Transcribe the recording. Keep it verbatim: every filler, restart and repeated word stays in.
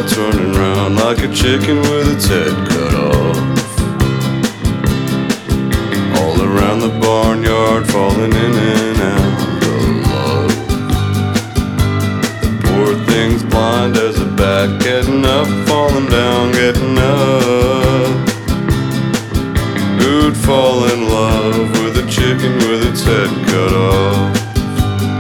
heart's running round like a chicken with its head